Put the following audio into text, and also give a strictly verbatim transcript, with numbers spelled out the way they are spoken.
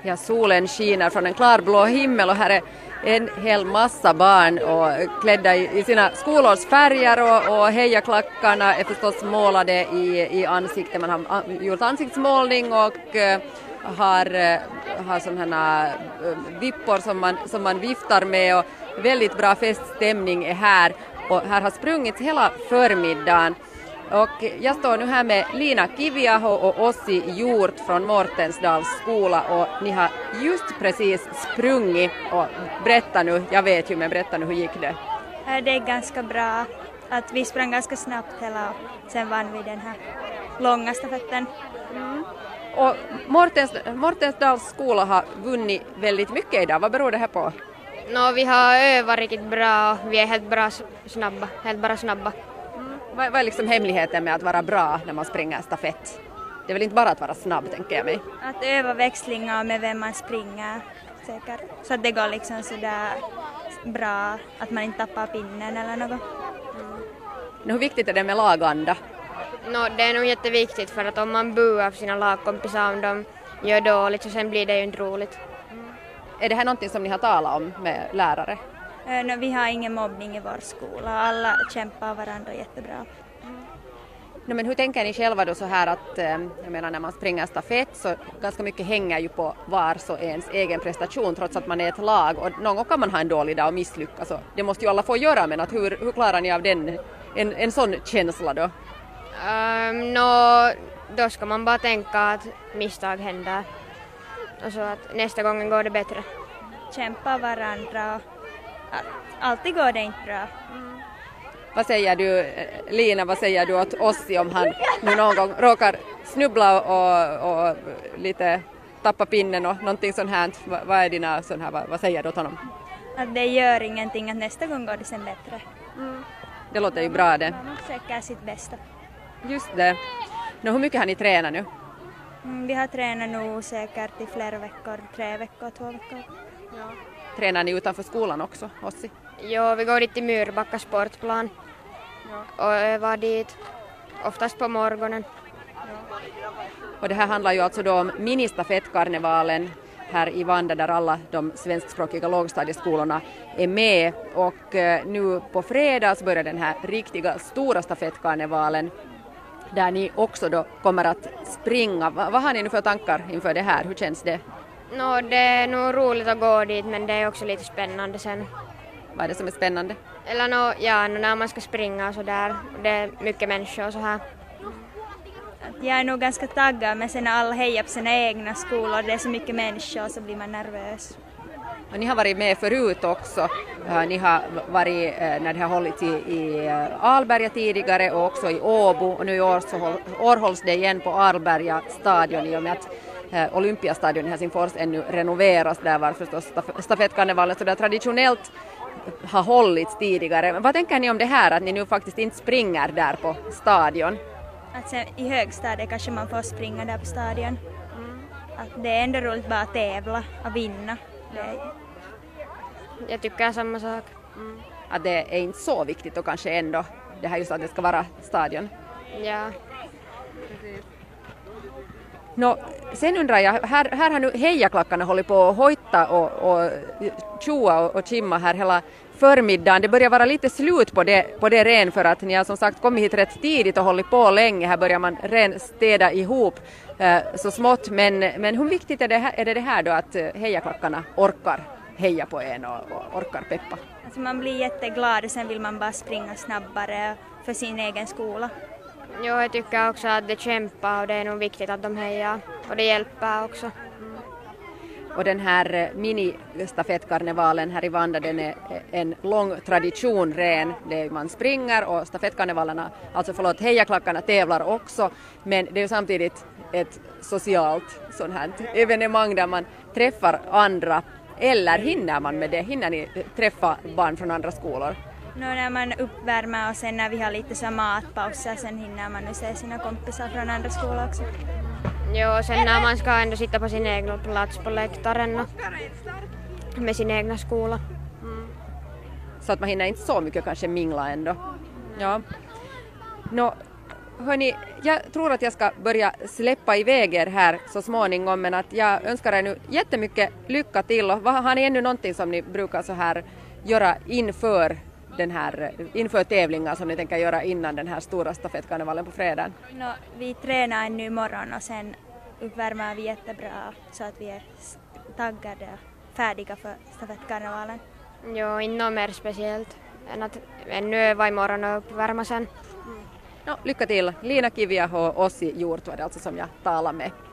Ja, solen skiner från en klarblå himmel och här är en hel massa barn och klädda i, i sina skolårsfärger och, och hejaklackarna är förstås målade i, i ansiktet. Man har gjort ansiktsmålning och uh, har, uh, har sådana uh, vippor som man, som man viftar med och väldigt bra feststämning är här och här har sprungits hela förmiddagen. Och jag står nu här med Lina Kiviaho och Ossi Hjort från Mårtensdals skola och ni har just precis sprungit och berätta nu, jag vet ju men berätta nu hur gick det? Det är ganska bra att vi sprang ganska snabbt hela och sen vann vi den här långa stafetten. Mm. Och Mårtens, Mårtensdals skola har vunnit väldigt mycket idag, vad beror det här på? No, vi har övat riktigt bra och vi är helt bra snabba, helt bara snabba. Vad, vad är liksom hemligheten med att vara bra när man springer stafett? Det är väl inte bara att vara snabb, tänker jag mig. Att öva växlingar med vem man springer säkert. Så att det går liksom sådär bra att man inte tappar pinnen eller något. Mm. Hur viktigt är det med laganda? No, det är nog jätteviktigt för att om man buar för sina lagkompisar om de gör dåligt så sen blir det ju inte roligt. Mm. Är det här någonting som ni har talat om med lärare? No, vi har ingen mobbning i vår skola. Alla kämpar varandra jättebra. Mm. No, men hur tänker ni själva då så här att, jag menar när man springer stafett så ganska mycket hänger ju på vars och ens egen prestation trots att man är ett lag och någon gång kan man ha en dålig dag och misslyckas. Så det måste ju alla få göra, men att hur, hur klarar ni av den, en, en sån känsla då? Um, no, då ska man bara tänka att misstag händer och så att nästa gång går det bättre. Kämpa varandra. Alltid går det inte bra. Mm. Vad säger du, Lina, vad säger du åt Ossi om han nu någon gång råkar snubbla och, och lite tappa pinnen och någonting sånt här? Vad, vad är dina sån här, vad, vad säger du åt honom? Att det gör ingenting, att nästa gång går det sen bättre. Mm. Det låter ju bra det. Man försöker sitt bästa. Just det. Nå, hur mycket har ni tränat nu? Mm, vi har tränat nog säkert i flera veckor, tre veckor, två veckor. Ja. Tränar ni utanför skolan också, Ossi? Jo, vi går dit till Myrbacka sportplan ja. Och övar dit, oftast på morgonen. Ja. Och det här handlar ju alltså då om ministafettkarnevalen här i Vanda där alla de svenskspråkiga lågstadieskolorna är med. Och eh, nu på fredag så börjar den här riktiga stora stafettkarnevalen där ni också då kommer att springa. Va, vad har ni nu för tankar inför det här? Hur känns det? No, det är nog roligt att gå dit men det är också lite spännande sen. Vad är det som är spännande? Eller no, ja, no, när man ska springa och så där. Det är mycket människor och så här. Jag är nog ganska taggad men sen när alla hejar på sina egna skolor och det är så mycket människor så blir man nervös. Och ni har varit med förut också. Ni har varit när det har hållits i, i Alberga tidigare och också i Åbo och nu i år, så håll, år hålls det igen på Alberga stadion i och med att eh, Olympiastadion i Helsingfors ännu renoveras där var förstås staf- stafettkarnevalen så där traditionellt har hållits tidigare. Vad tänker ni om det här att ni nu faktiskt inte springer där på stadion? Att sen, i högstadiet kanske man får springa där på stadion. Mm. Att det är ändå roligt bara att tävla och vinna. Det... Jag tycker samma sak. Mm. Att det är inte så viktigt och kanske ändå det här just att det ska vara stadion. Ja. Precis. Nå, sen undrar jag, här, här har nu hejaklackarna hållit på att hojta och, och tjoa och, och chimma här hela förmiddagen. Det börjar vara lite slut på det, på det ren för att ni har som sagt kommit hit rätt tidigt och hållit på länge. Här börjar man ren städa ihop eh, så smått. Men, men hur viktigt är det, här, är det det här då att hejaklackarna orkar heja på en och, och orkar peppa? Alltså man blir jätteglad och sen vill man bara springa snabbare för sin egen skola. Jo, jag tycker också att det kämpar och det är nog viktigt att de hejar och det hjälper också. Mm. Och den här mini-stafettkarnevalen här i Vanda, den är en lång tradition ren. Det är, man springer och stafettkarnevalerna, alltså förlåt, hejaklackarna tävlar också. Men det är samtidigt ett socialt sånt här evenemang där man träffar andra. Eller hinner man med det? Hinner ni träffa barn från andra skolor? Nu när man uppvärmer och sen när vi har lite så matpauser sen hinner man nu se sina kompisar från andra skolor också. Jo, sen när man ska ändå sitta på sin egen plats på läktaren och med sin egna skola. Mm. Så att man hinner inte så mycket kanske mingla ändå. Ja. Nå, Hörni, jag tror att jag ska börja släppa iväg er här så småningom, men att jag önskar er nu jättemycket lycka till. Och vad, har ni ännu någonting som ni brukar så här göra inför den här, inför tävlingar som ni tänker göra innan den här stora stafettkarnevalen på fredagen? No, vi tränar ännu imorgon och sen uppvärmer vi jättebra så att vi är taggade och färdiga för stafettkarnevalen. Jo, inte något mer speciellt än att ännu öva imorgon och uppvärma sen. No, lycka till! Lina Kiviaho och Ossi Hjort var det alltså som jag talade med.